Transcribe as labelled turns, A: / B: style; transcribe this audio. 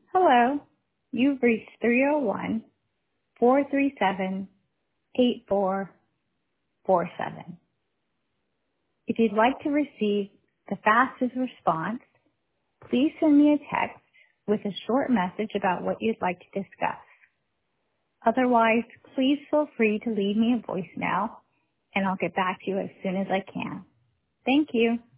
A: Hello, you've reached 301-437-8447. If you'd like to receive the fastest response, please send me a text with a short message about what you'd like to discuss. Otherwise, please feel free to leave me a voicemail and I'll get back to you as soon as I can. Thank you.